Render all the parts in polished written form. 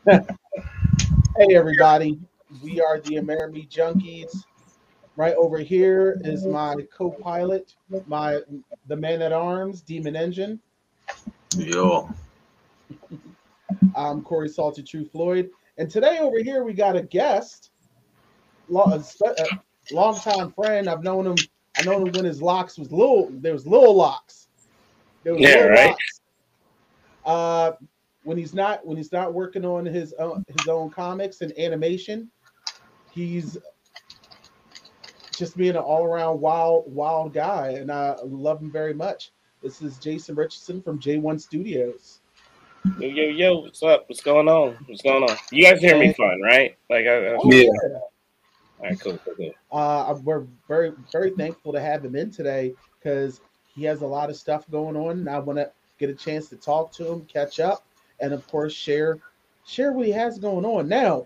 Hey everybody, we are the Amerime Junkies. Right over here is my co-pilot, my the man at arms, Demon Engine. Yo. I'm Corey Salty True Floyd, and today over here we got a guest, a longtime friend. I known him when his locks was little. There was little locks. There was Yeah, little right. locks. When he's not working on his own comics and animation, he's just being an all around wild guy, and I love him very much. This is Jason Richardson from J1 Studios. Yo, what's up? What's going on? What's going on? You guys hear me And fine, right? oh Yeah. yeah, All right, cool. we're very thankful to have him in today because he has a lot of stuff going on, and I want to get a chance to talk to him, catch up, and of course share what he has going on. Now,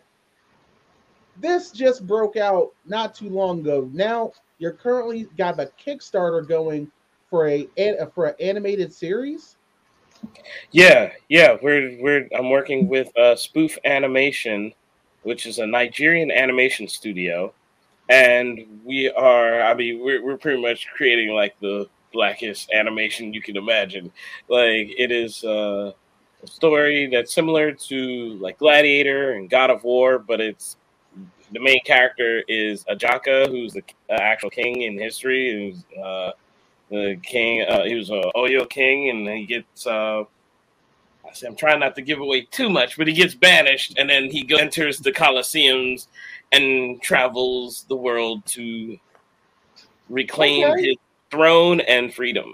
this just broke out not too long ago. Now you're currently got a Kickstarter going for for an animated series. Yeah. I'm working with Spoof Animation, which is a Nigerian animation studio, and we are. I mean, we're pretty much creating like the blackest animation you can imagine. Like it is a story that's similar to like Gladiator and God of War, but it's the main character is Ajaka, who's the actual king in history. Who's the king? He was a Oyo king, and he gets. I say I'm trying not to give away too much, but he gets banished, and then enters the Colosseums and travels the world to reclaim Okay, his throne and freedom.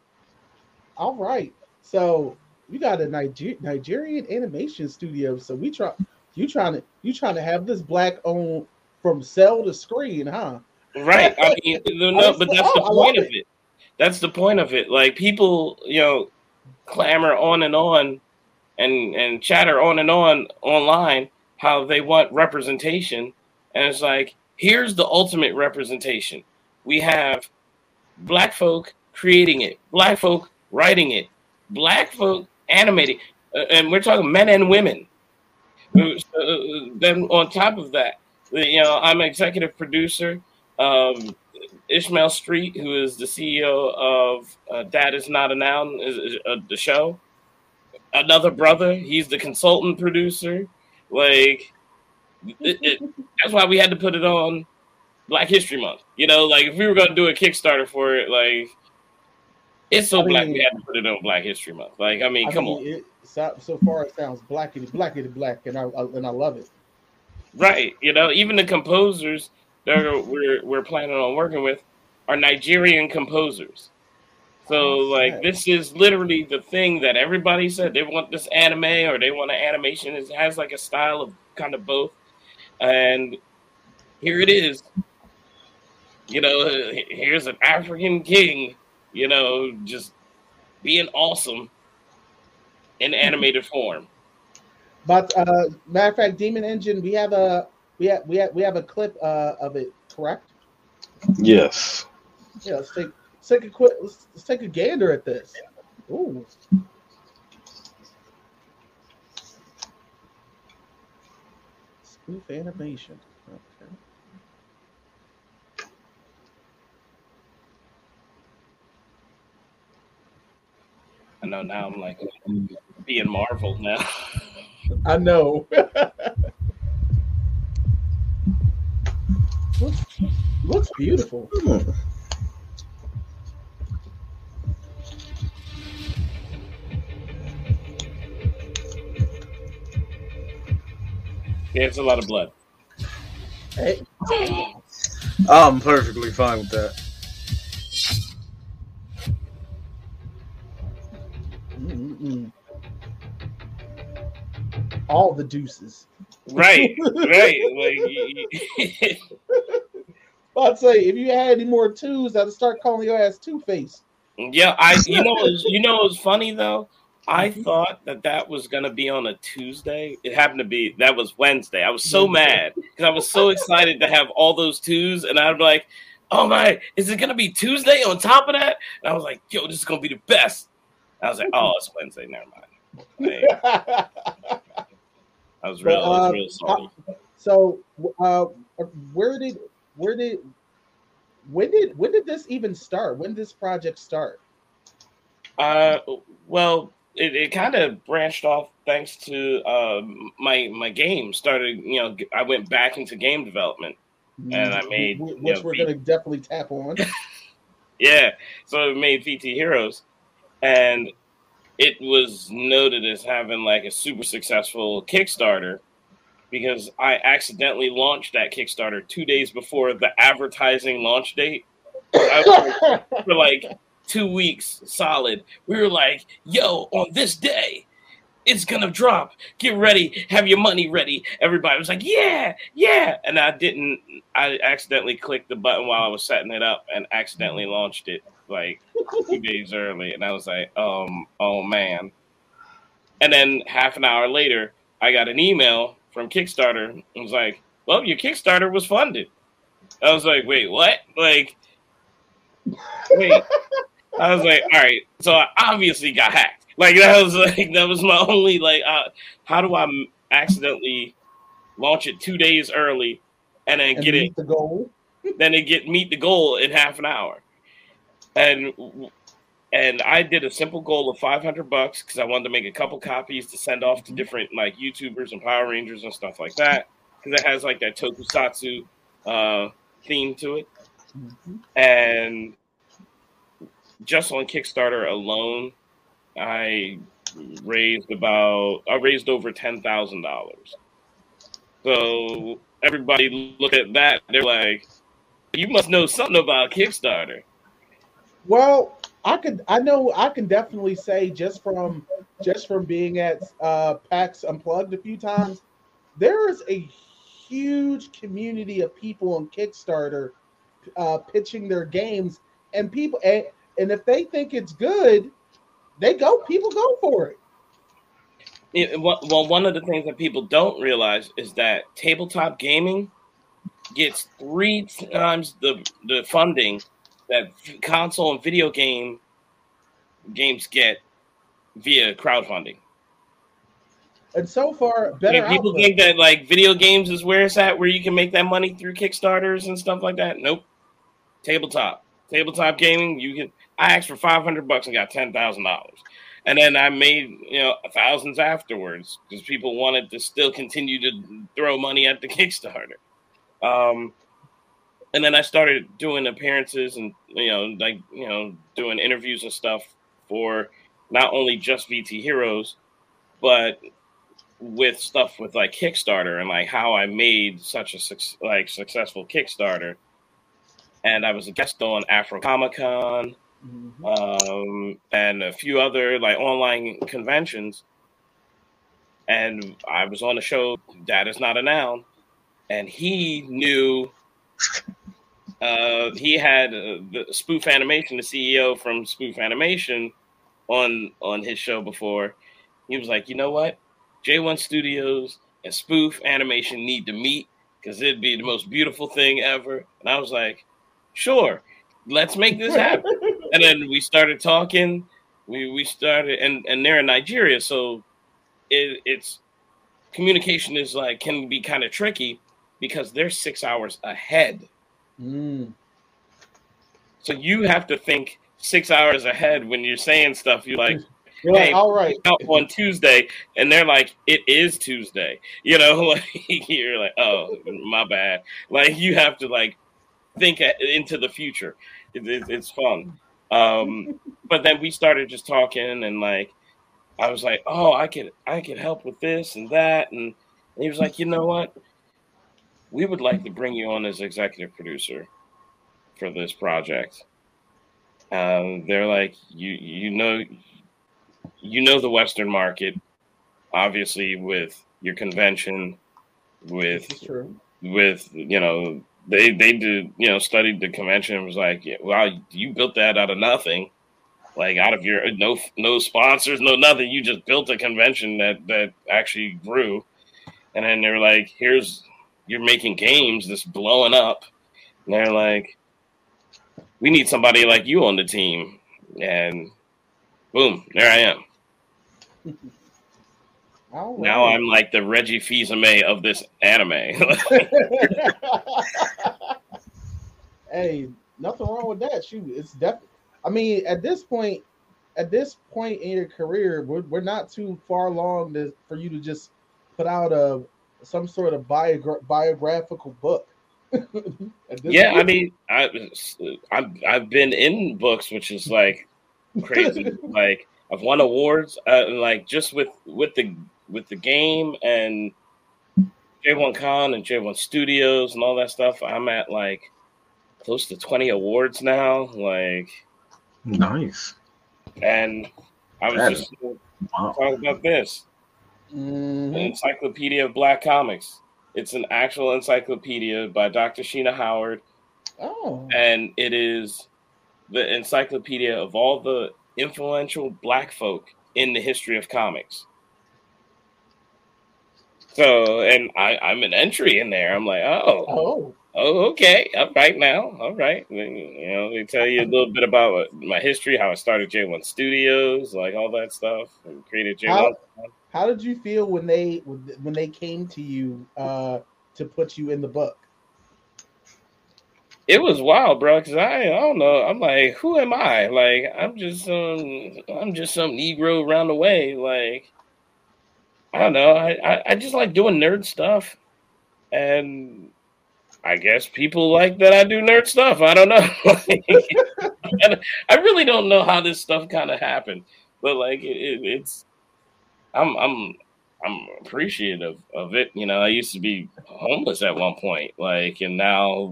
all right. So we got a Nigerian animation studio. So you trying to have this black owned from cell to screen, huh? Right. I mean, no, but that's the I love point of it. it. That's the point of it. Like people, clamor on and on and chatter on and on online how they want representation. And it's like, here's the ultimate representation. We have black folk creating it, black folk writing it, black folk animating, and we're talking men and women. Then on top of that, I'm an executive producer. Um, Ishmael Street, who is the CEO of That Is Not a Noun, is the show. Another brother, he's the consultant producer. Like, that's why we had to put it on Black History Month. Like if we were going to do a Kickstarter for it, like it's so I black we mean, had to put it on Black History Month. Like, I mean, I come on. mean, so far it sounds black, and I love it. Right. Even the composers that we're planning on working with are Nigerian composers. So Oh like snap! this is literally the thing that everybody said they want this anime or they want an animation. It has like a style of kind of both. And here it is. Here's an African king, just being awesome in animated form. But matter of fact, Demon Engine, we have a clip of it, correct? Yes. Yeah, let's take a quick let's take a gander at this. Ooh, spoof animation. Okay. I know now I'm like being Marvel now. I know. looks looks beautiful. Hmm. Yeah, it's a lot of blood. Hey, I'm perfectly fine with that. mm-mm. All the deuces. Right, Like, I'd say if you had any more twos, I'd start calling your ass Two Face. yeah. It was funny though. I thought that was gonna be on a Tuesday. It happened to be that was Wednesday. I was so Wednesday. mad because I was so excited to have all those twos, and I'd be like, "Oh my, is it gonna be Tuesday on top of that?" And I was like, "Yo, this is gonna be the best." I was like, "Oh, it's Wednesday. Never mind." Like, I was But real salty. so where did where did when did this even start? When did this project start? Uh, well, it kind of branched off thanks to my game started. I went back into game development, and I made Which we're going to definitely tap on. yeah. So it made VT Heroes, and it was noted as having like a super successful Kickstarter because I accidentally launched that Kickstarter 2 days before the advertising launch date. I was for like 2 weeks solid. We were like, yo, on this day, it's gonna drop. Get ready, have your money ready. Everybody was like, yeah, yeah. And I accidentally clicked the button while I was setting it up and accidentally launched it like 2 days early. And I was like, oh man. And then half an hour later, I got an email from Kickstarter. It was like, well, your Kickstarter was funded. I was like, wait, what? Like, wait. I was like, all right. So I obviously got hacked. Like that was my only like. How do I accidentally launch it 2 days early and then get it the goal? Then meet the goal in half an hour, and I did a simple goal of $500 because I wanted to make a couple copies to send off to different like YouTubers and Power Rangers and stuff like that because it has like that tokusatsu theme to it, and just on Kickstarter alone, I raised over $10,000. So everybody look at that, they're like, "You must know something about Kickstarter." Well, I can definitely say just from being at PAX Unplugged a few times, there is a huge community of people on Kickstarter pitching their games, and and if they think it's good, people go for it. Well, one of the things that people don't realize is that tabletop gaming gets 3 times the funding that console and video games get via crowdfunding. And so far, better people output. think that like video games is where it's at, where you can make that money through Kickstarters and stuff like that. Nope. Tabletop gaming, you can. I asked for $500 and got $10,000, and then I made thousands afterwards because people wanted to still continue to throw money at the Kickstarter. And then I started doing appearances and doing interviews and stuff for not only just VT Heroes, but with stuff with like Kickstarter and like how I made such a successful Kickstarter. And I was a guest on Afro Comic Con, and a few other like online conventions. And I was on the show That Is Not a Noun, and he knew. He had the Spoof Animation, the CEO from Spoof Animation, on his show before. He was like, you know what, J1 Studios and Spoof Animation need to meet because it'd be the most beautiful thing ever. And I was like, sure, let's make this happen. And then we started talking. We started, and they're in Nigeria, so it's communication is like can be kind of tricky because they're 6 hours ahead. So you have to think 6 hours ahead when you're saying stuff. You're like, hey, all right, out on Tuesday, and they're like, it is Tuesday. Like you're like, oh, my bad. Like you have to like think into the future. It's fun. But then we started just talking, and like I was like, oh, I could help with this and that, and he was like, you know what? We would like to bring you on as executive producer for this project. They're like, you know the Western market, obviously with your convention, with they did studied the convention and was like, yeah, wow, you built that out of nothing, like out of your no sponsors, no nothing. You just built a convention that actually grew, and then they were like, you're making games that's blowing up. And they're like, we need somebody like you on the team. And boom, there I am. All Now right. I'm like the Reggie Fils-Aimé of this anime. Hey, nothing wrong with that. Shoot, it's definitely. I mean, at this point in your career, we're not too far along for you to just put out some sort of biographical book. At this Yeah, I point. mean, I've been in books, which is like crazy. Like I've won awards, like just with the game and J1 Con and J1 Studios and all that stuff. I'm at like close to 20 awards now. Like, Nice. and I was That just Wow. talking about this. Mhm. An Encyclopedia of Black Comics. It's an actual encyclopedia by Dr. Sheena Howard, Oh. and it is the encyclopedia of all the influential Black folk in the history of comics. So, and I'm an entry in there. I'm like, Oh. okay, all right now, all right. They tell you a little bit about my history, how I started J1 Studios, like all that stuff, and created J1. How did you feel when they came to you to put you in the book? It was wild, bro. Because I don't know. I'm like, who am I? Like, I'm just some Negro around the way. Like, I don't know. I just like doing nerd stuff, and I guess people like that I do nerd stuff. I don't know. I really don't know how this stuff kind of happened, but like it's I'm appreciative of it. You know, I used to be homeless at one point, like, and now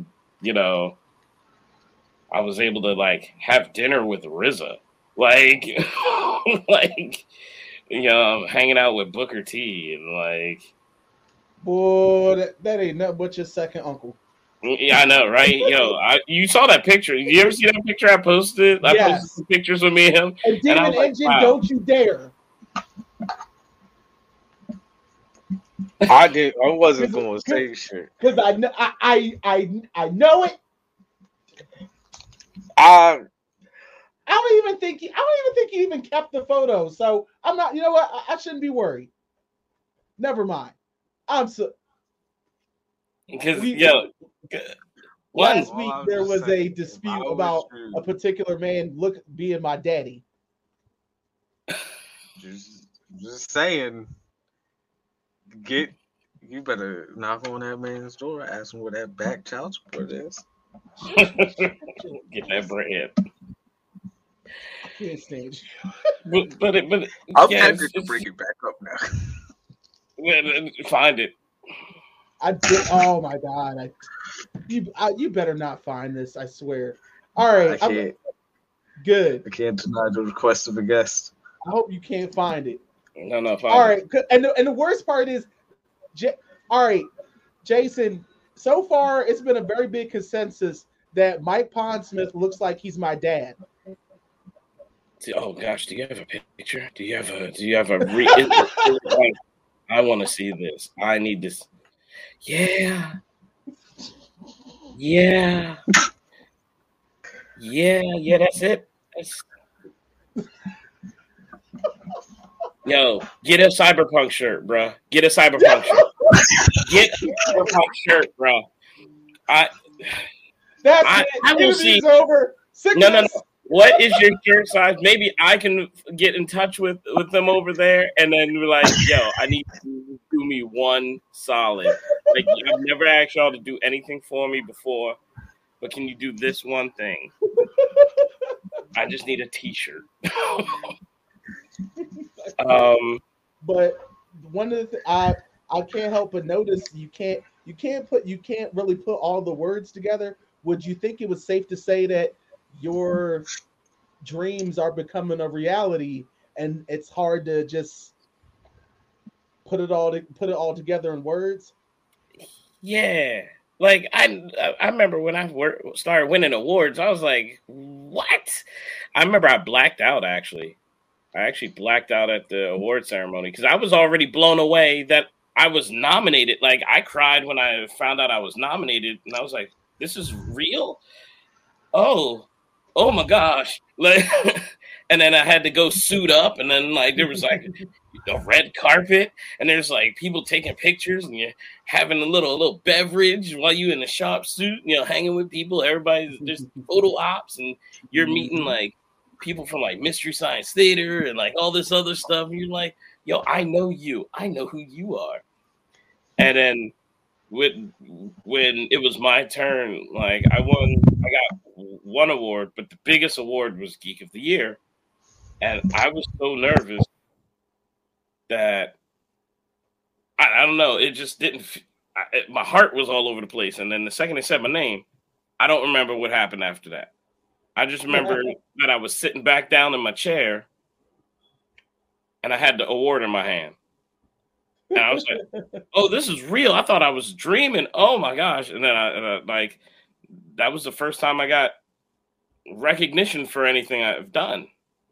I was able to like have dinner with RZA, like, like I'm hanging out with Booker T and like. Boy, that ain't nothing but your second uncle. Yeah, I know, right? You saw that picture. Did you ever see that picture I posted? I posted Yes. some pictures with me and him, And and I Demon was like, Engine, wow. don't you dare. I wasn't going to say shit. Because I know it. I I don't even think he even kept the photo. So I'm not. You know what? I shouldn't be worried. Never mind. I'm so. Because Last Well, week I was there just was a saying, dispute I was about just- a particular man being my daddy. just saying, you better knock on that man's door, ask him where that back child support is. get that bread. I can't stand you. But I'm yeah, tempted to bring it back up now. Find it. I did. Oh my god! You better not find this. I swear. All right. Good. I can't deny the request of a guest. I hope you can't find it. No, find All it. right. And the worst part is, all right, Jason. So far, it's been a very big consensus that Mike Pondsmith looks like he's my dad. Oh gosh, do you have a picture? Do you have a I want to see this. I need this. Yeah. That's it. Yo, get a Cyberpunk shirt, bro. Get a Cyberpunk shirt. Get a Cyberpunk shirt, bro. That's it. I will see. Over. No. What is your shirt size? Maybe I can get in touch with them over there, and then we're like, yo, I need you to do me one solid. Like, I've never asked y'all to do anything for me before, but can you do this one thing? I just need a T-shirt. But one of the I can't help but notice you can't really put all the words together. Would you think it was safe to say that your dreams are becoming a reality and it's hard to just put it all together in words? Yeah. Like I remember when I started winning awards, I was like, what? I remember I blacked out actually. I actually blacked out at the award ceremony because I was already blown away that I was nominated. Like I cried when I found out I was nominated, and I was like, this is real? Oh my gosh. Like, and then I had to go suit up, and then like there was like, a red carpet, and there's like people taking pictures, and you're having a little beverage while you in a sharp suit, hanging with people. Everybody's there's photo ops, and you're meeting like people from like Mystery Science Theater and like all this other stuff. And you're like, yo, I know you. I know who you are. And then when it was my turn, like I got one award, but the biggest award was Geek of the Year. And I was so nervous that I don't know. It just didn't. My heart was all over the place. And then the second they said my name, I don't remember what happened after that. I just remember that I was sitting back down in my chair, and I had the award in my hand. And I was like, "Oh, this is real." I thought I was dreaming. Oh my gosh! And then I like that was the first time I got recognition for anything I've done.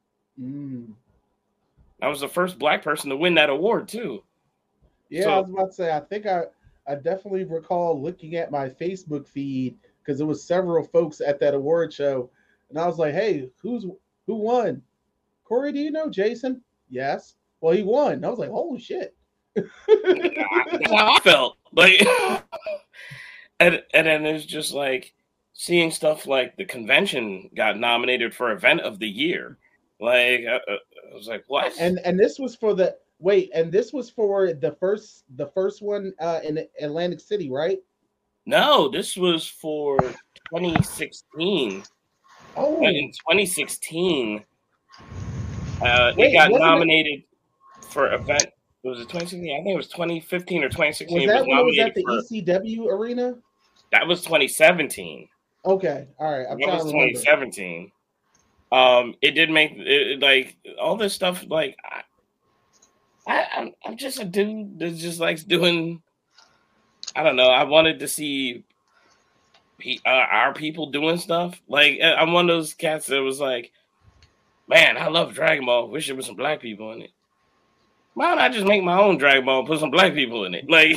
I was the first Black person to win that award too. Yeah, I was about to say. I think I definitely recall looking at my Facebook feed because there was several folks at that award show, and I was like, "Hey, who won? Corey, do you know Jason?" Yes. Well, he won. I was like, "Holy shit!" That's how I felt. Like, and then there's just like seeing stuff like the convention got nominated for Event of the Year. Like, I was like, what? And this was for the this was for the first one in Atlantic City, right? No, this was for 2016. Oh, in 2016, it got nominated for Event. Was it 2016? I think it was 2015 or 2016. Was that when it was at the ECW arena? That was 2017. Okay, all right. That was 2017. It did make it, like all this stuff. Like I'm just a dude that just likes doing. I don't know. I wanted to see our people doing stuff. Like I'm one of those cats that was like, man, I love Dragon Ball. Wish there was some Black people in it. Why don't I just make my own Dragon Ball and put some Black people in it? Like,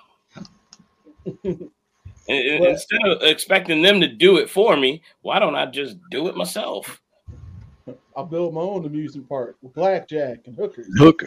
instead of expecting them to do it for me, why don't I just do it myself? I'll build my own amusement park with blackjack and hookers.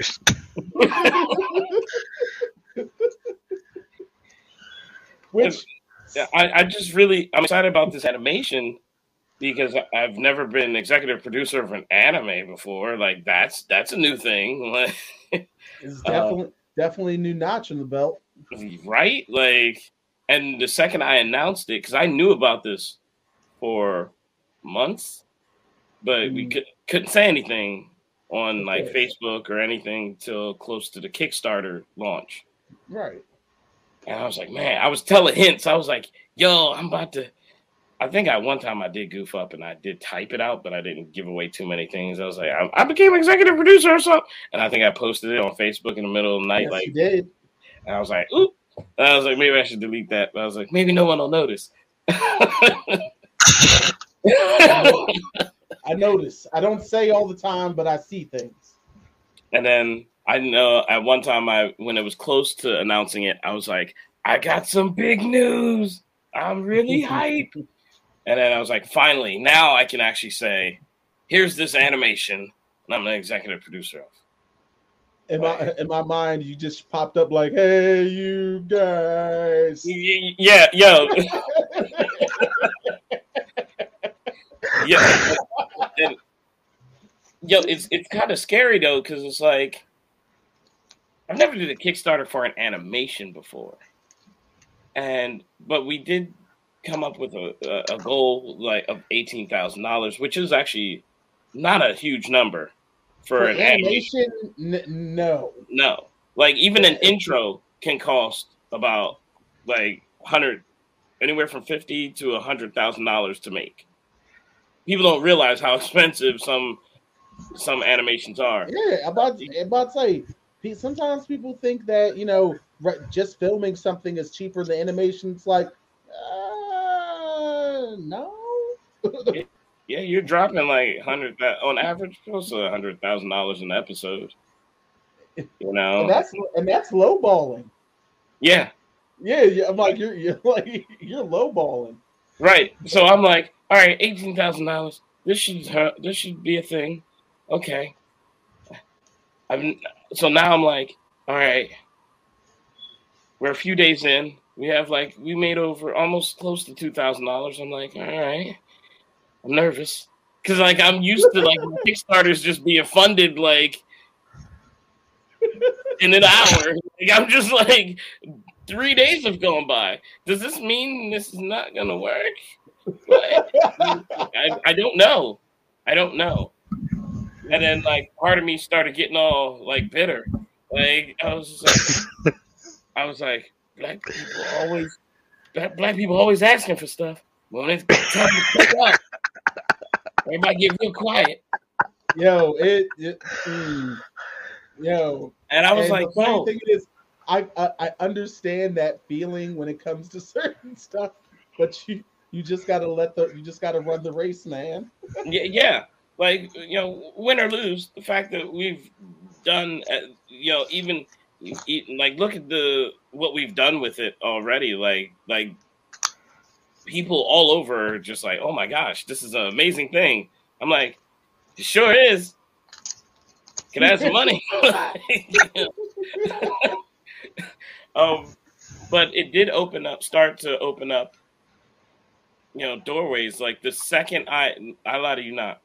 Which I'm excited about this animation because I've never been executive producer of an anime before. Like that's a new thing. It's definitely a new notch in the belt, right? Like, and the second I announced it, because I knew about this for months, but we couldn't say anything on like Facebook or anything till close to the Kickstarter launch. Right. And I was like, man, I was telling hints. I was like, yo, I'm about to. I think one time I did goof up and I did type it out, but I didn't give away too many things. I was like, I became executive producer or something. And I think I posted it on Facebook in the middle of the night. Yes, like, you did. And I was like, ooh. And I was like, maybe I should delete that. But I was like, maybe no one will notice. I notice. I don't say all the time, but I see things. And then I know at one time when it was close to announcing it, I was like, I got some big news. I'm really hype. And then I was like, finally, now I can actually say, here's this animation, and I'm an executive producer of. In my mind, you just popped up like, hey, you guys. Yeah, yo. Yeah. And, yo, it's kind of scary, though, because it's like, I've never did a Kickstarter for an animation before. But we did come up with a goal like of $18,000, which is actually not a huge number for an animation. No, like even an intro can cost about like anywhere from $50,000 to $100,000 to make. People don't realize how expensive some animations are. Yeah, about to say. Sometimes people think that just filming something is cheaper than animation. It's like, no. Yeah, you're dropping like on average, close to $100,000 an episode. And that's lowballing. Yeah. Yeah. I'm like you're lowballing. Right. So I'm like, all right, $18,000. This should be a thing. Okay. so now I'm like, all right, we're a few days in. We made over almost close to $2,000. I'm like, all right, I'm nervous because like I'm used to like my Kickstarters just being funded like in an hour. Like, I'm just like 3 days have gone by. Does this mean this is not gonna work? Like, I don't know. I don't know. And then like part of me started getting all like bitter. Like I was like, black people always asking for stuff. When it's time to pick up, everybody get real quiet. Yo, And I was and like, the funny no. thing is, I understand that feeling when it comes to certain stuff, but you just gotta run the race, man. Yeah. Like, win or lose, the fact that we've done, even like look at what we've done with it already. Like people all over are just like, oh my gosh, this is an amazing thing. I'm like, it sure is. Can I have some money? But it did start to open up, doorways. Like the second I lie to you not,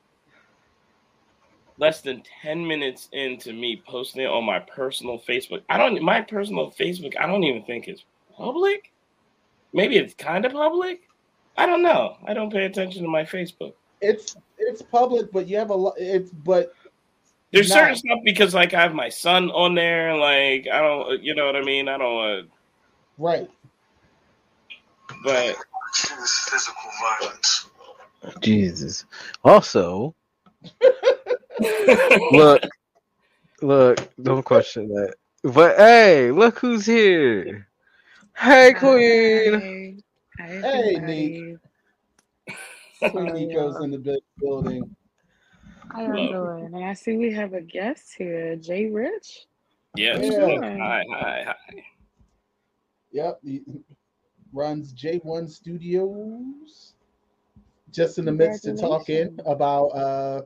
less than 10 minutes into me posting it on my personal Facebook. My personal Facebook, I don't even think it's public. Maybe it's kind of public. I don't know. I don't pay attention to my Facebook. It's public, but you have a lot. There's certain stuff because like I have my son on there. Like I don't, you know what I mean. I don't. Right. But physical violence. Jesus. Also, look, don't question that. But hey, look who's here. Hey, Queen. Hey, Neek. Queen Nico's in the building. How y'all doing? And I see we have a guest here, Jay Rich. Yes. Yeah. Hi. Yep. He runs J1 Studios. Just in the midst of talking about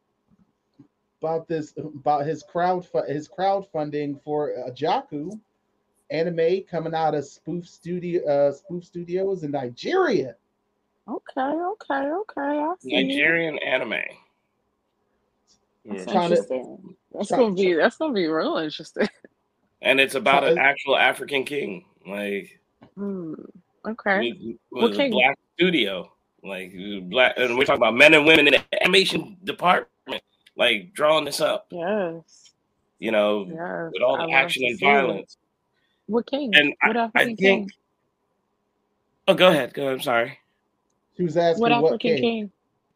his crowdfunding for Jaku anime coming out of Spoof Studios in Nigeria. Okay. I see. Nigerian anime. That's interesting. That's gonna be real interesting. And it's about an actual African king, like okay. with a black studio, like black, and we're talking about men and women in the animation department, like drawing this up. Yes. With all the action and violence. What king? And what I think. King? Oh, go ahead. I'm sorry. She was asking what African king?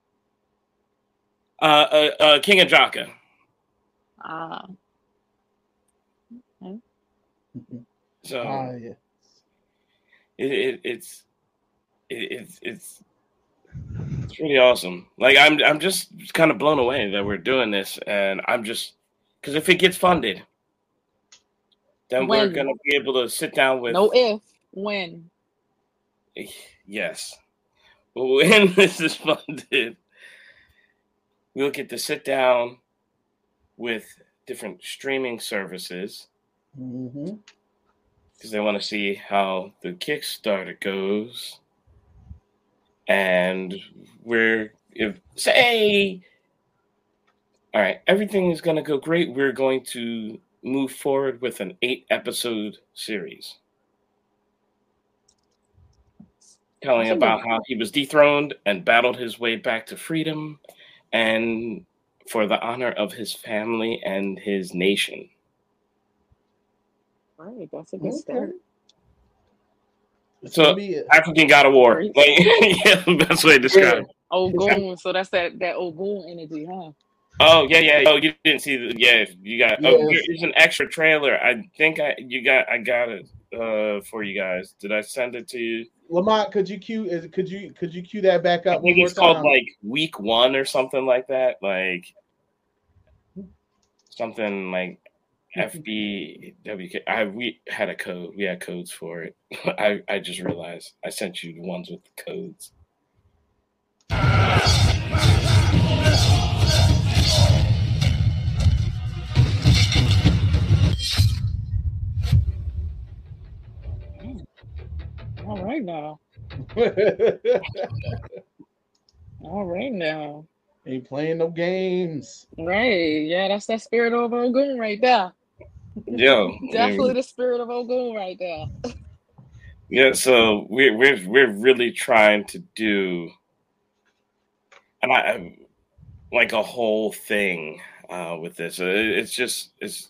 King Ajaka. Okay. So yes. It's really awesome. Like I'm just kind of blown away that we're doing this, and I'm just because if it gets funded, then we're gonna be able to sit down with when. Yes, when this is funded, we'll get to sit down with different streaming services because they want to see how the Kickstarter goes. And all right, everything is going to go great. We're going to move forward with an 8-episode series telling about how he was dethroned and battled his way back to freedom and for the honor of his family and his nation. Right, that's a good start. So African God of War, like the best way to describe it. Ogun, so that's that Ogun energy, huh? Oh yeah. Oh, you didn't see the you got. Yes. Oh, there's an extra trailer. I think I got it for you guys. Did I send it to you? Lamont, could you cue that back up? I think it's called like Week 1 or something like that. Like something like FBWK. We had a code. We had codes for it. I just realized I sent you the ones with the codes. All right now. All right now. Ain't playing no games. Right. Yeah, that's that spirit of Ogun right there. Yo, Definitely the spirit of Ogun right there. yeah. So we're really trying to do, and I like a whole thing with this. It's just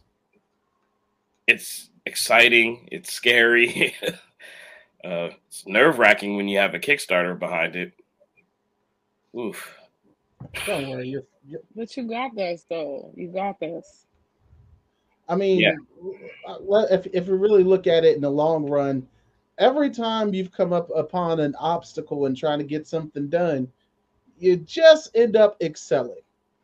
it's exciting. It's scary. It's nerve wracking when you have a Kickstarter behind it. Oof. Don't worry, But you got this, though. You got this. I mean, Yeah. if you really look at it in the long run, every time you've come up upon an obstacle and trying to get something done, you just end up excelling.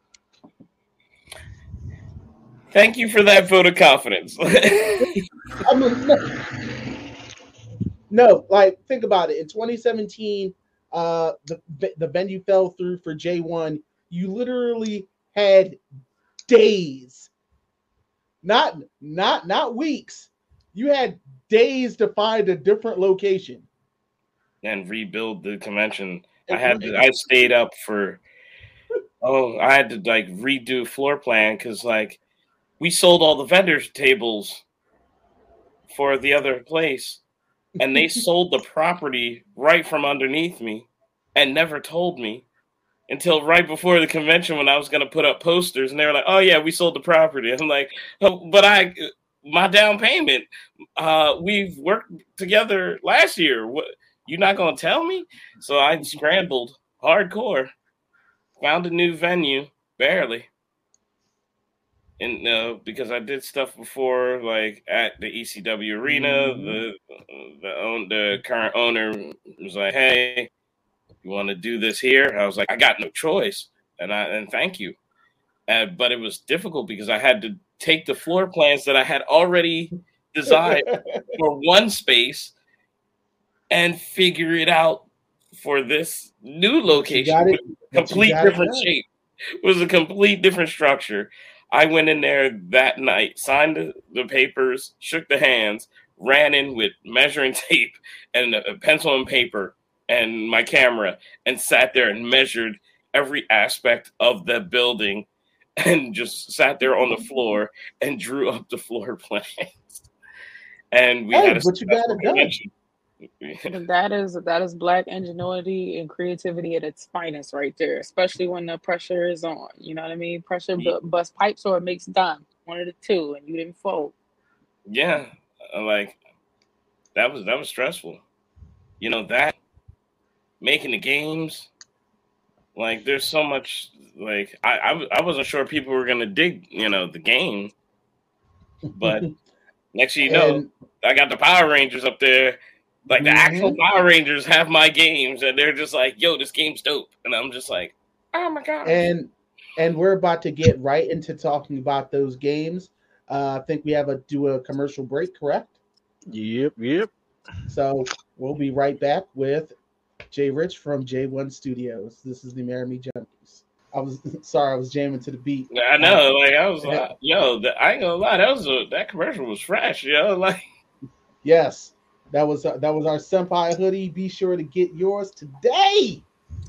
Thank you for that vote of confidence. I mean, no, like think about it. In 2017, the venue fell through for J1. You literally had days, not weeks. You had days to find a different location and rebuild the convention. I stayed up for I had to like redo floor plan because like we sold all the vendors tables for the other place and they sold the property right from underneath me and never told me until right before the convention when I was going to put up posters and they were like, oh yeah, we sold the property. I'm like, oh, but my down payment, we've worked together last year. What, you not going to tell me? So I scrambled hardcore, found a new venue, barely. And because I did stuff before, like at the ECW arena, the current owner was like, "Hey, you want to do this here?" I was like, "I got no choice," and thank you. But it was difficult because I had to take the floor plans that I had already designed for one space and figure it out for this new location with a complete different shape. It was a complete different structure. I went in there that night, signed the papers, shook the hands, ran in with measuring tape and a pencil and paper and my camera and sat there and measured every aspect of the building and just sat there on the floor and drew up the floor plans. And we had a but you got it done. That is Black ingenuity and creativity at its finest right there, especially when the pressure is on. You know what I mean? Pressure bust pipes or it makes dime. One of the two, and you didn't fold. Yeah, like that was stressful. You know, that making the games, like there's so much. Like I wasn't sure people were gonna dig, you know, the game, but next thing you know, I got the Power Rangers up there. Like the actual Power Rangers have my games, and they're just like, "Yo, this game's dope," and I'm just like, "Oh my god!" And we're about to get right into talking about those games. I think we have do a commercial break, correct? Yep. So we'll be right back with Jay Rich from J1 Studios. This is the Maramy Junkies. I was jamming to the beat. I know, like I was like, "Yo, I ain't gonna lie, that commercial was fresh, yo." Like, yes. That was our Senpai hoodie. Be sure to get yours today.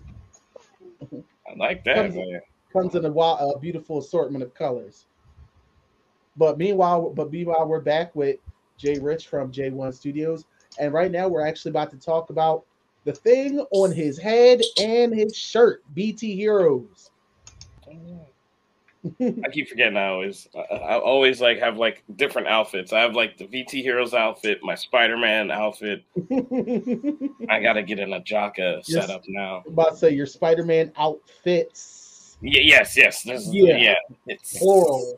I like that, man. Comes in a beautiful assortment of colors. But meanwhile, we're back with Jay Rich from J1 Studios, and right now we're actually about to talk about the thing on his head and his shirt, BT Heroes. I keep forgetting. I always like have like different outfits. I have like the VT Heroes outfit, my Spider-Man outfit. I gotta get an Ajaka set up now. I'm about to say your Spider-Man outfits. Yes. It's plural.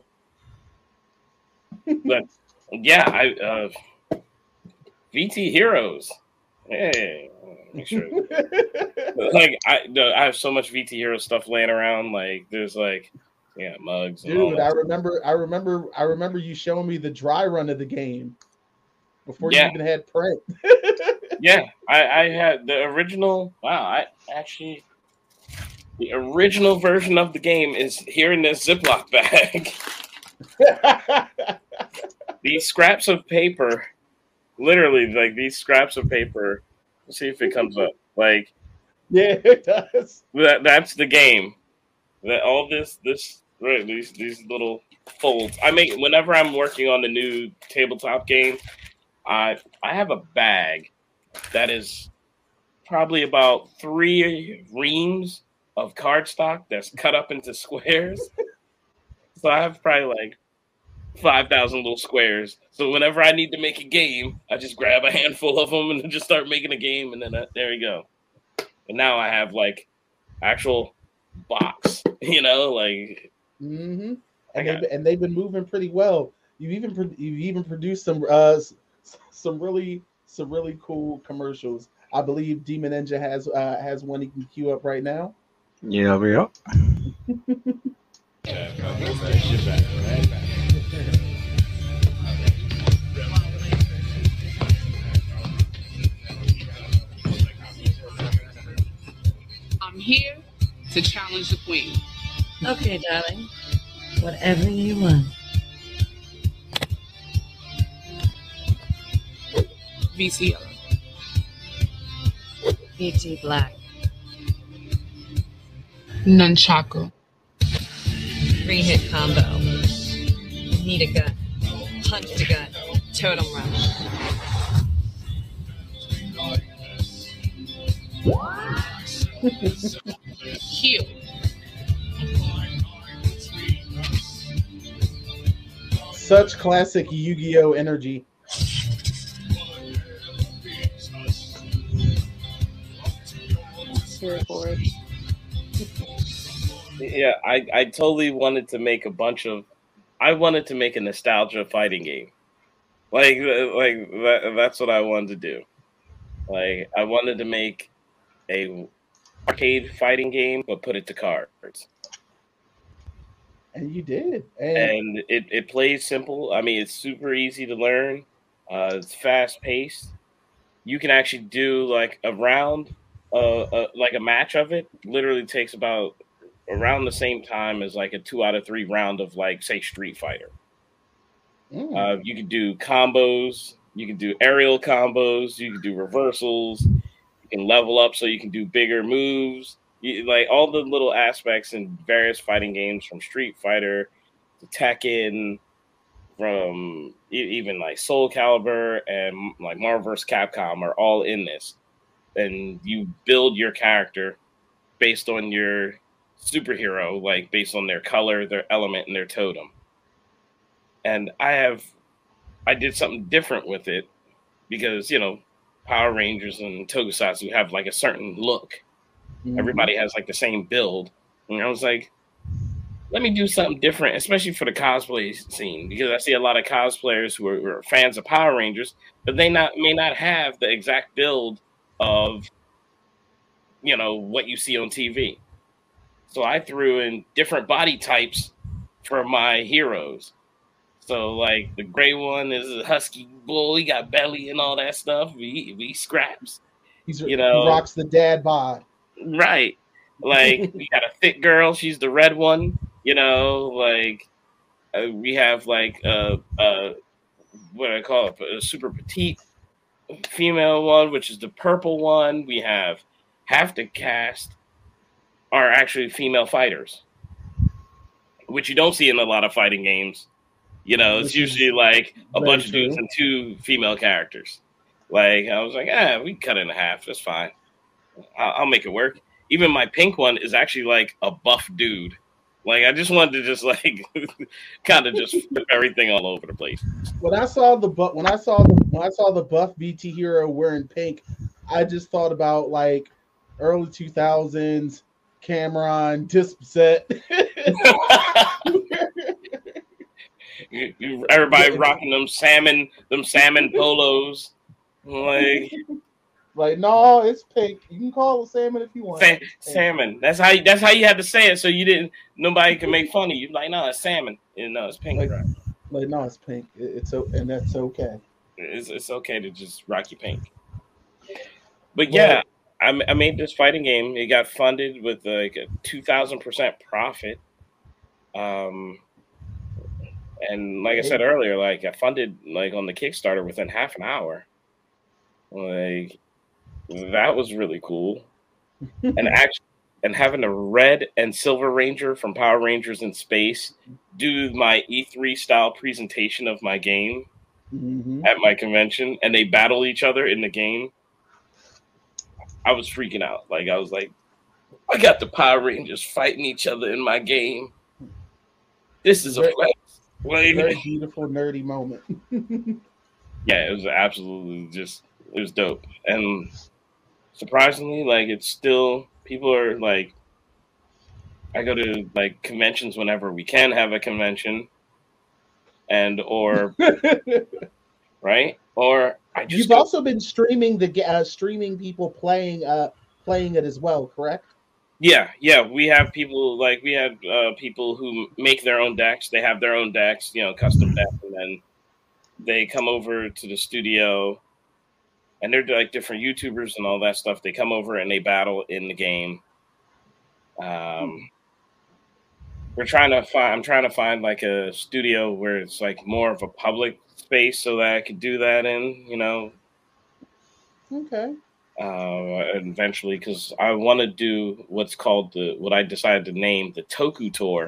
But yeah, VT Heroes. Hey, make sure. Like I have so much VT Hero stuff laying around. Like there's like. Yeah, mugs. Dude, I remember you showing me the dry run of the game before you even had print. Yeah, I had the original. Wow, the original version of the game is here in this Ziploc bag. These scraps of paper, literally, like these scraps of paper See if it comes up. Like, Yeah, it does. that's the game. That all this right, these little folds. I make whenever I'm working on the new tabletop game. I have a bag that is probably about 3 reams of cardstock that's cut up into squares. So I have probably like 5,000 little squares. So whenever I need to make a game, I just grab a handful of them and just start making a game, and then there you go. And now I have like actual box, like. Mm-hmm. And they've been moving pretty well. You've even produced some really cool commercials. I believe Demon Ninja has one you can queue up right now. Yeah, we are. I'm here to challenge the queen. Okay, darling. Whatever you want. VC Yellow. BT Black. Nunchaku. 3-hit combo. Need a gun. Punch the gun. Totem rush. Heal. Such classic Yu-Gi-Oh energy. Here for it. Yeah, I totally wanted to make I wanted to make a nostalgia fighting game. Like that's what I wanted to do. Like I wanted to make a arcade fighting game, but put it to cards. And you did. And it plays simple. I mean, it's super easy to learn. It's fast paced. You can actually do like a round, like a match of it. Literally takes about around the same time as like a 2 out of 3 round of like say Street Fighter. You can do combos. You can do aerial combos. You can do reversals. You can level up so you can do bigger moves. Like all the little aspects in various fighting games, from Street Fighter to Tekken, from even like Soul Calibur and like Marvel vs. Capcom are all in this. And you build your character based on your superhero, like based on their color, their element, and their totem. And I did something different with it because, Power Rangers and Tokusatsu have like a certain look. Everybody has like the same build. And I was like, let me do something different, especially for the cosplay scene, because I see a lot of cosplayers who are fans of Power Rangers, but they may not have the exact build of, what you see on TV. So I threw in different body types for my heroes. So like the gray one is a husky bull. He got belly and all that stuff. We scraps. He rocks the dad bod. Right. Like we got a thick girl. She's the red one. We have like what do I call it? A super petite female one, which is the purple one. We have half the cast are actually female fighters, which you don't see in a lot of fighting games. It's usually like a bunch of dudes and 2 female characters. Like I was like, we can cut it in half. That's fine. I'll make it work. Even my pink one is actually like a buff dude. Like I just wanted to just like kind of just flip everything all over the place. When I saw the buff BT hero wearing pink, I just thought about like early 2000s Cameron Dipset. Everybody rocking them salmon polos. Like no, it's pink. You can call it salmon if you want. Salmon. That's how you had to say it, so nobody can make fun of you. Like no, it's salmon. No, it's pink. Like no, it's pink. And that's okay. It's okay to just rock your pink. But yeah, I made this fighting game. It got funded with like a 2,000% profit. And like I said earlier, like I funded like on the Kickstarter within half an hour. Like that was really cool. And actually, and having a red and silver ranger from Power Rangers in Space do my E3 style presentation of my game at my convention, and they battle each other in the game. I was freaking out. Like, I was like, I got the Power Rangers fighting each other in my game. This is a flex. Very beautiful, nerdy moment. Yeah, it was absolutely just, it was dope. And surprisingly, like, it's still, people are like, I go to like conventions whenever we can have a convention, and or right, or I just You've also been streaming streaming people playing it as well, correct? Yeah, we have people like we have people who make their own decks. They have their own decks, custom decks, and then they come over to the studio, and they're like different YouTubers and all that stuff. They come over and they battle in the game. I'm trying to find like a studio where it's like more of a public space so that I could do that in, Okay. eventually, because I want to do what's called what I decided to name the Toku Tour,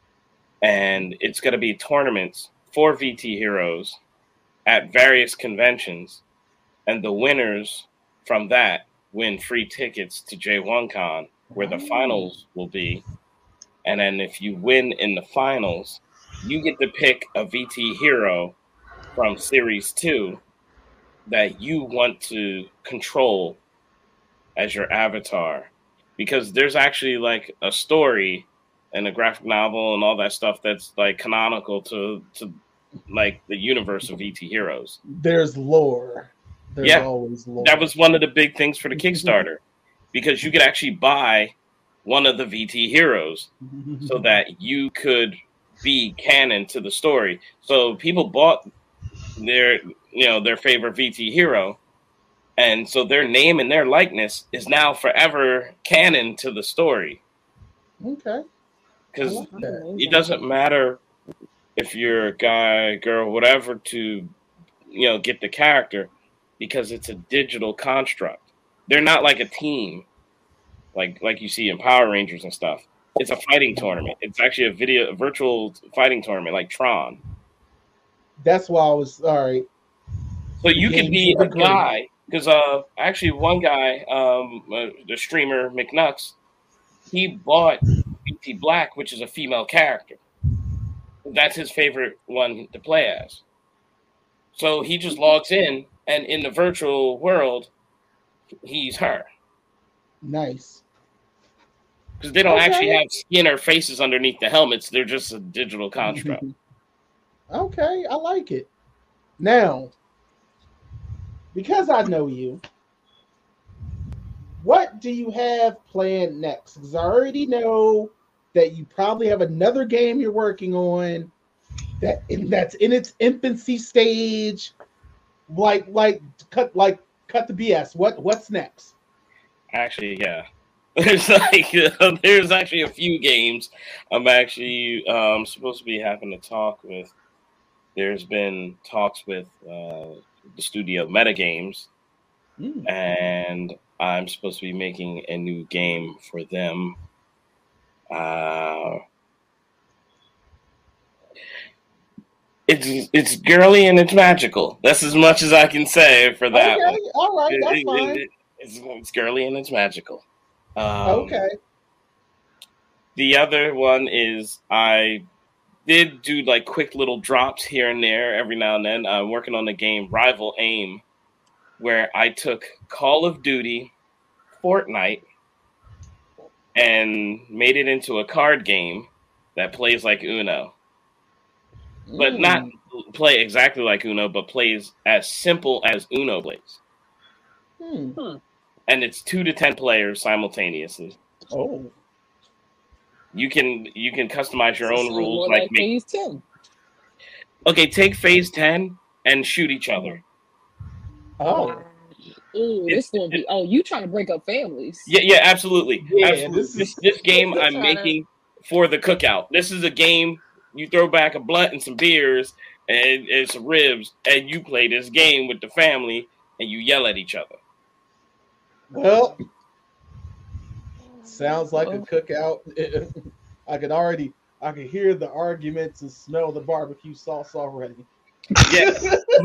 and it's going to be tournaments for VT Heroes at various conventions, and the winners from that win free tickets to J1Con, where the finals will be. And then if you win in the finals, you get to pick a VT hero from Series 2 that you want to control as your avatar. Because there's actually like a story and a graphic novel and all that stuff that's like canonical to like the universe of VT Heroes. There's lore. There's always lore. That was one of the big things for the Kickstarter. Because you could actually buy one of the VT heroes so that you could be canon to the story. So people bought their favorite VT hero, and so their name and their likeness is now forever canon to the story. Okay. Because it doesn't matter if you're a guy, girl, whatever, to get the character, because it's a digital construct. They're not like a team. Like you see in Power Rangers and stuff. It's a fighting tournament. It's actually a virtual fighting tournament, like Tron. That's why I was all right. So you can be a guy, because actually one guy, the streamer McNux, he bought BT Black, which is a female character. That's his favorite one to play as. So he just logs in, and in the virtual world, he's her. Nice. Because they don't actually have skin or faces underneath the helmets. They're just a digital construct. Okay, I like it. Now, because I know you, what do you have planned next? Because I already know that you probably have another game you're working on that's in its infancy stage. Like cut the BS. What's next? Actually, yeah. There's actually a few games I'm actually supposed to be having a talk with. There's been talks with the studio Metagames, and I'm supposed to be making a new game for them. It's girly and it's magical. That's as much as I can say for that. Okay, one. all right, that's fine. It's girly and it's magical. Okay. The other one is I did do like quick little drops here and there every now and then. I'm working on the game Rival Aim, where I took Call of Duty, Fortnite, and made it into a card game that plays like Uno. But not play exactly like Uno, but plays as simple as Uno plays. And it's 2 to 10 players simultaneously. Oh. You can customize your own rules. Like phase 10. Okay, take phase 10 and shoot each other. Oh. Ooh, this gonna be. Oh, you trying to break up families? Yeah, absolutely. Yeah, absolutely. This game I'm making for the cookout. This is a game you throw back a blunt and some beers and some ribs, and you play this game with the family, and you yell at each other. Well, sounds like a cookout. I can hear the arguments and smell the barbecue sauce already. Yes.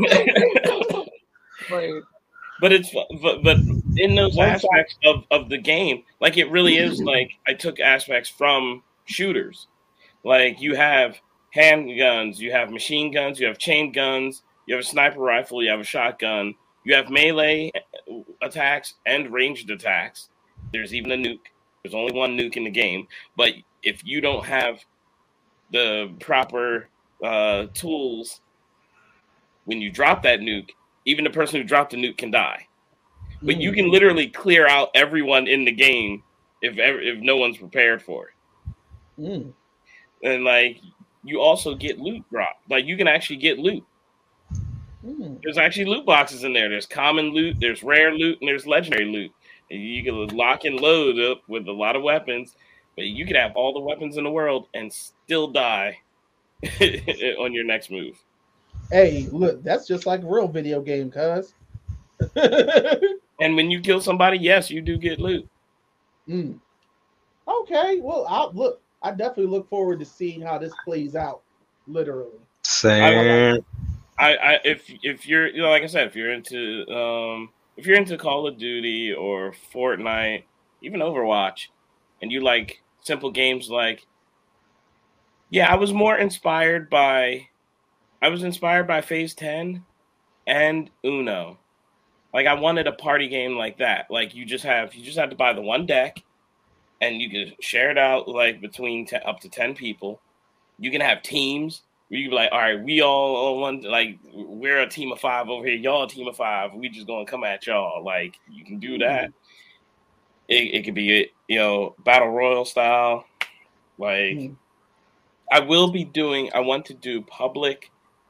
Right. But in those aspects of the game, like it really is like I took aspects from shooters. Like you have handguns, you have machine guns, you have chain guns, you have a sniper rifle, you have a shotgun, you have melee attacks and ranged attacks. There's even a nuke. There's only one nuke in the game. But if you don't have the proper tools when you drop that nuke, even the person who dropped the nuke can die. But you can literally clear out everyone in the game if no one's prepared for it. And like you also get loot drop. Like you can actually get loot. There's actually loot boxes in there. There's common loot, there's rare loot, and there's legendary loot. And you can lock and load up with a lot of weapons, but you can have all the weapons in the world and still die on your next move. Hey, look, that's just like a real video game, cuz. And when you kill somebody, yes, you do get loot. Okay, well, I definitely look forward to seeing how this plays out. Literally. Same. If you're like I said, if you're into Call of Duty or Fortnite, even Overwatch, and you like simple games like, I was inspired by Phase 10 and Uno. Like I wanted a party game like that. Like you just have to buy the one deck, and you can share it out like between up to 10 people. You can have teams where you can be like, all right, we all one, like we're a team of 5 over here, y'all a team of 5. We just gonna come at y'all. Like you can do that. It could be battle royal style. Like I want to do public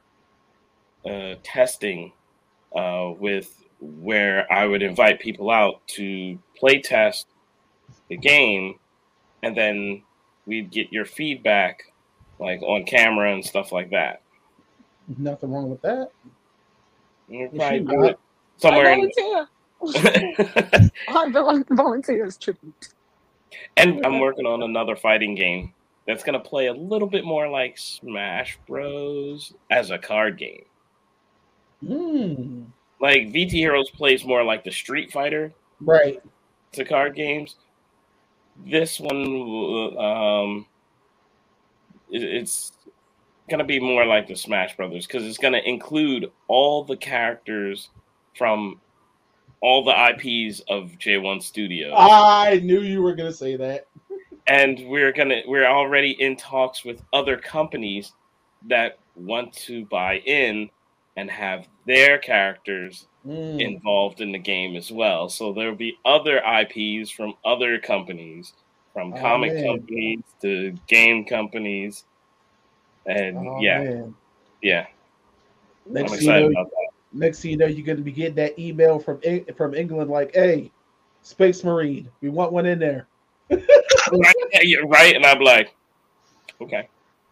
testing with where I would invite people out to play test the game, and then we'd get your feedback like on camera and stuff like that. Nothing wrong with that. You probably do it somewhere I volunteer as tribute. And I'm working on another fighting game that's going to play a little bit more like Smash Bros. As a card game. Like VT Heroes plays more like the Street Fighter to card games. This one, it's going to be more like the Smash Brothers because it's going to include all the characters from all the IPs of J1 Studios. I knew you were going to say that. And we're already in talks with other companies that want to buy in and have their characters involved in the game as well. So there'll be other IPs from other companies, from comic companies to game companies. And Next thing you know, you're going to be getting that email from England like, hey, Space Marine, we want one in there. Right? And I'm like, okay.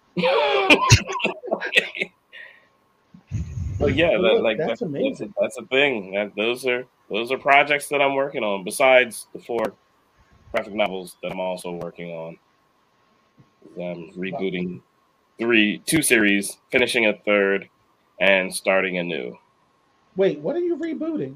But yeah, that's amazing. That's a thing. Those are projects that I'm working on besides the 4 graphic novels that I'm also working on. I'm rebooting 2 series, finishing a 3rd, and starting a new. Wait, what are you rebooting?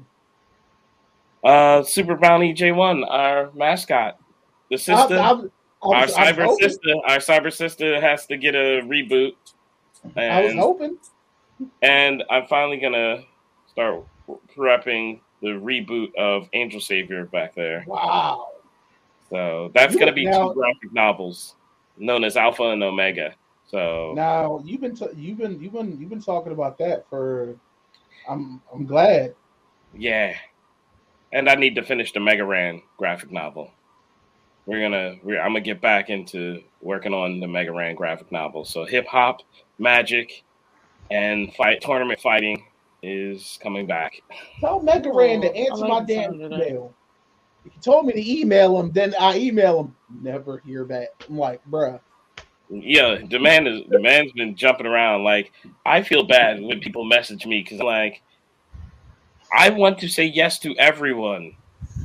Super Bounty J1, our mascot. The sister, our cyber sister has to get a reboot. And, I was hoping. And I'm finally gonna start prepping the reboot of Angel Savior back there. Wow. So that's gonna be 2 graphic novels known as Alpha and Omega. So now you've been talking about that for. I'm glad. Yeah, and I need to finish the Mega Ran graphic novel. I'm gonna get back into working on the Mega Ran graphic novel. So hip hop, magic, and tournament fighting is coming back. Tell Mega Ran to answer my damn email. If you told me to email him, then I email him. Never hear back. I'm like, bruh. Yeah, the man's been jumping around. Like, I feel bad when people message me because like I want to say yes to everyone,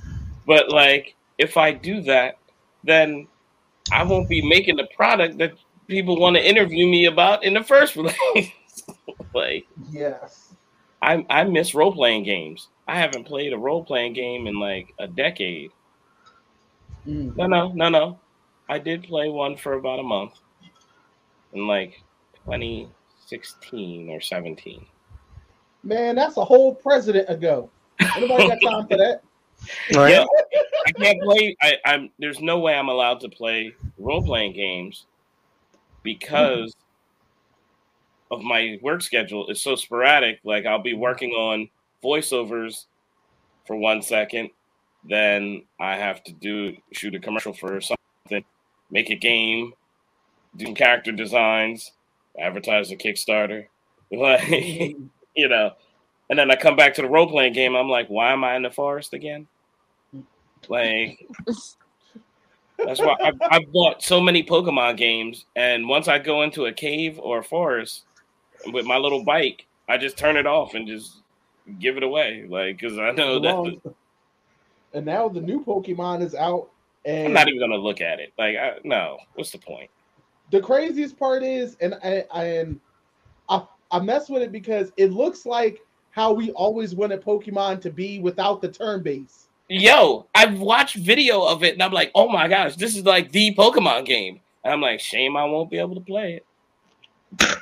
But like, if I do that, then I won't be making the product that people want to interview me about in the first place. Like, Yes. I miss role playing games. I haven't played a role playing game in like a decade. Mm. No. I did play one for about a month in like 2016 or 17. Man, that's a whole president ago. Anybody got time for that? Yeah, I can't play. I'm there's no way I'm allowed to play role playing games because of my work schedule. It's so sporadic. Like I'll be working on voiceovers for 1 second, then I have to shoot a commercial for something, make a game, do character designs, advertise a Kickstarter, like you know, and then I come back to the role playing game. I'm like, why am I in the forest again? Like, that's why I've bought so many Pokemon games, and once I go into a cave or a forest with my little bike, I just turn it off and just give it away, like, because I know that. And now the new Pokemon is out, and I'm not even gonna look at it. Like, no, what's the point? The craziest part is, and I mess with it because it looks like how we always wanted Pokemon to be without the turn base. Yo, I've watched video of it, and I'm like, oh my gosh, this is like the Pokemon game. And I'm like, shame I won't be able to play it.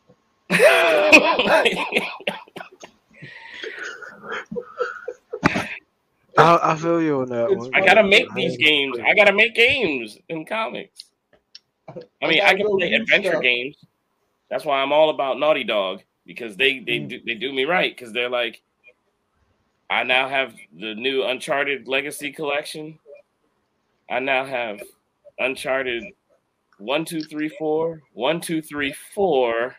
I feel you on that one. I gotta make these games. I gotta make games in comics. I mean, I can play adventure games. That's why I'm all about Naughty Dog, because they do me right, because they're like, I now have the new Uncharted Legacy Collection. I now have Uncharted 1, 2, 3, 4, 1, 2, 3, 4.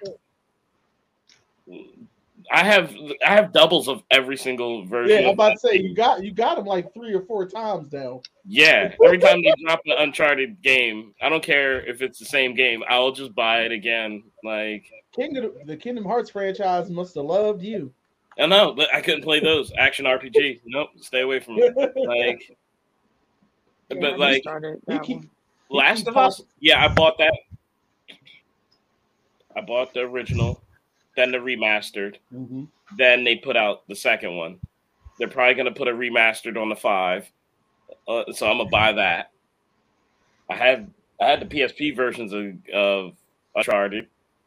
I have doubles of every single version. Yeah, I'm about to say you got them like 3 or 4 times now. Yeah, every time they drop an Uncharted game, I don't care if it's the same game, I'll just buy it again. Like the Kingdom Hearts franchise must have loved you. I know, but I couldn't play those action RPG. Nope, stay away from it. Like, Yeah, but I like started that one. Last of Us, yeah, I bought that. I bought the original, then the remastered, then they put out the second one. They're probably gonna put a remastered on the 5, so I'm gonna buy that. I had the PSP versions of Uncharted.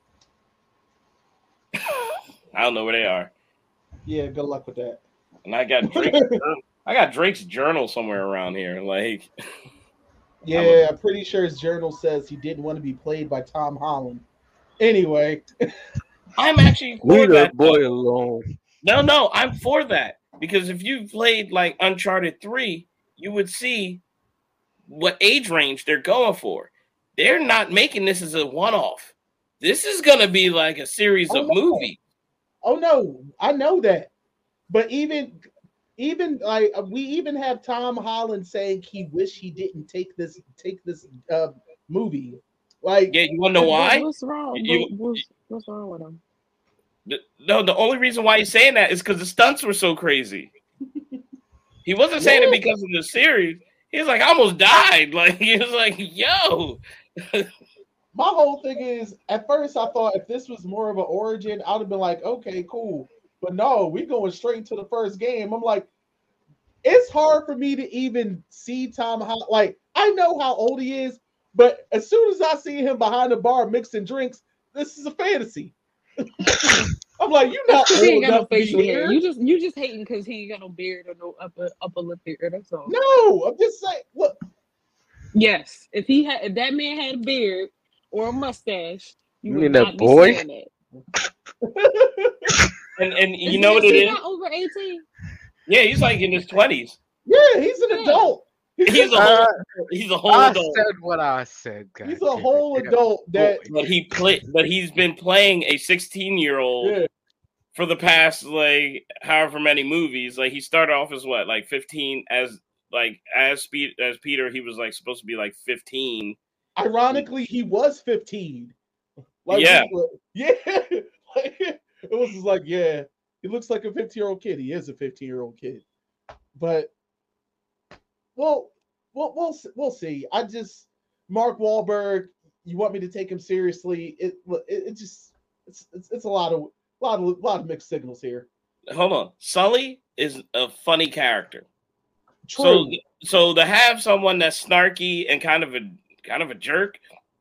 I don't know where they are. Yeah, good luck with that. And I got Drake's journal somewhere around here. Like, yeah, I'm pretty sure his journal says he didn't want to be played by Tom Holland. Anyway, I'm actually for leave that that boy alone. No, I'm for that, because if you played like Uncharted 3, you would see what age range they're going for. They're not making this as a one-off. This is gonna be like a series of movies. Oh no, I know that. But even like we even have Tom Holland saying he wish he didn't take this movie. Like, yeah, you want to know why? What's wrong? What's wrong with him? No, the only reason why he's saying that is because the stunts were so crazy. He wasn't saying it because of the series. He was like, I almost died. Like, he was like, yo. My whole thing is, at first I thought if this was more of an origin, I would have been like, okay, cool. But no, we going straight into the first game. I'm like, it's hard for me to even see Tom Holland. Like, I know how old he is, but as soon as I see him behind the bar mixing drinks, this is a fantasy. I'm like, you're not old He ain't got no enough to be facial here. hair. You just hating because he ain't got no beard or no upper lip hair. That's all. No, I'm just saying. Look, Yes, if that man had a beard or a mustache, you You would mean that not boy? be saying that. And you know what it He is? not over 18. Yeah, he's like in his 20s. yeah, he's an adult. He's a whole I adult. said what I said, guys. He's a whole adult that But he's been playing a 16-year-old for the past like however many movies. Like he started off as what, like 15 as Peter, he was like supposed to be like 15. Ironically, he was 15. Like, yeah. Like, it was just like, yeah, he looks like a 15-year-old kid. He is a 15-year-old kid. But well, we'll see. I just Mark Wahlberg. You want me to take him seriously? It just it's a lot of mixed signals here. Hold on. Sully is a funny character. True. So to have someone that's snarky and kind of a jerk,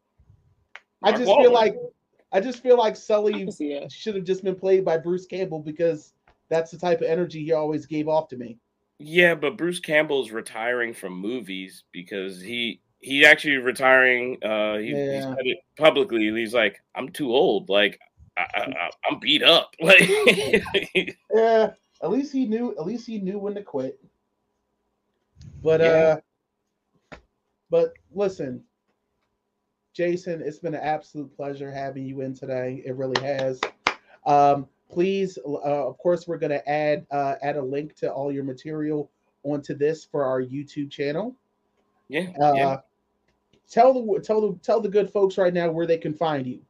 I Mark just feel like I Sully can see it. should have just been played by Bruce Campbell because that's the type of energy he always gave off to me. Yeah, but Bruce Campbell's retiring from movies because he actually retiring. He Yeah. said it publicly. He's like, I'm too old. Like I'm beat up. Like Yeah. At least he knew when to quit. But Yeah. but listen, Jason, it's been an absolute pleasure having you in today. It really has. Please, of course, we're going to add a link to all your material onto this for our YouTube channel. yeah. Tell the good folks right now where they can find you.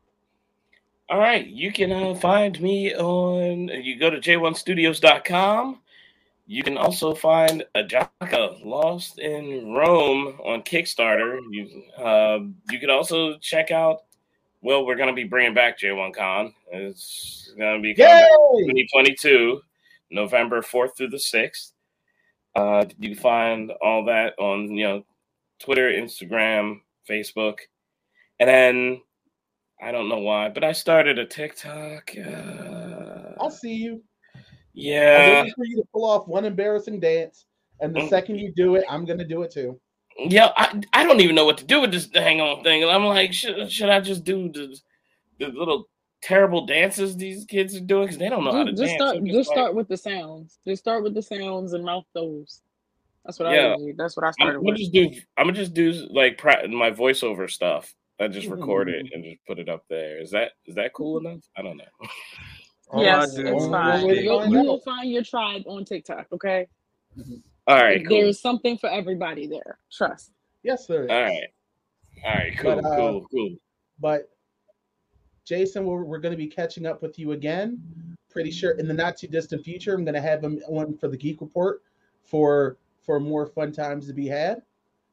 All right, you can find me on. You go to j1studios.com. You can also find Ajaka Lost in Rome on Kickstarter. You can also check out. Well, we're going to be bringing back J1Con. It's going to be coming back in 2022, November 4th through the 6th. You can find all that on Twitter, Instagram, Facebook, and then I don't know why, but I started a TikTok. I'll see you. I'm Yeah, waiting for you to pull off one embarrassing dance, and the second you do it, I'm gonna do it too. yeah. I don't even know what to do with this dang on thing. I'm like, should I just do the little terrible dances these kids are doing because they don't know how to Just dance? start. I'm Just like, start with the sounds. Just start with the sounds and mouth those. That's what I yeah. usually. That's what I I'm started gonna with. just do like my voiceover stuff. I just record it and just put it up there. Is that cool enough? I don't know. All I Yes, do it's is One way to fine. find You out. will find your tribe on TikTok. Okay, All right, cool. there's something for everybody there. Trust. Yes, there is. All right, cool, But, cool. But Jason, we're going to be catching up with you again. Pretty sure in the not too distant future, I'm going to have him on for the Geek Report for more fun times to be had.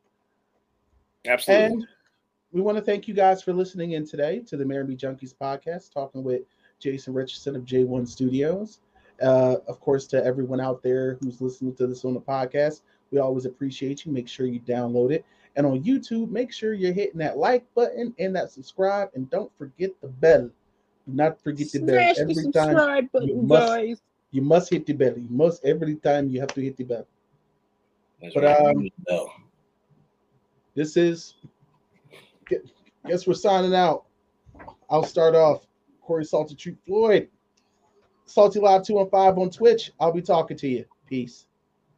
Absolutely. And we want to thank you guys for listening in today to the Marry Junkies podcast, talking with Jason Richardson of J1 Studios. Of course, to everyone out there who's listening to this on the podcast, we always appreciate you. Make sure you download it. And on YouTube, make sure you're hitting that like button and that subscribe. And don't forget the bell. Do not forget the bell. Smash the Every subscribe time button, guys. you must hit the bell. Every time you have to hit the bell. That's But right. this is. Guess we're signing out. I'll start off. Corey Salty Treat Floyd. Salty Live 215 on Twitch. I'll be talking to you. Peace.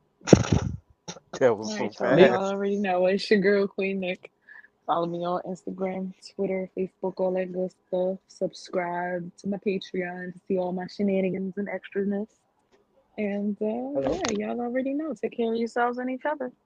That was All so right, y'all. Y'all fast. already know it's your girl Queen Nick. Follow me on Instagram, Twitter, Facebook, all that good stuff. Subscribe to my Patreon to see all my shenanigans and extraness. And yeah, y'all already know. Take care of yourselves and each other.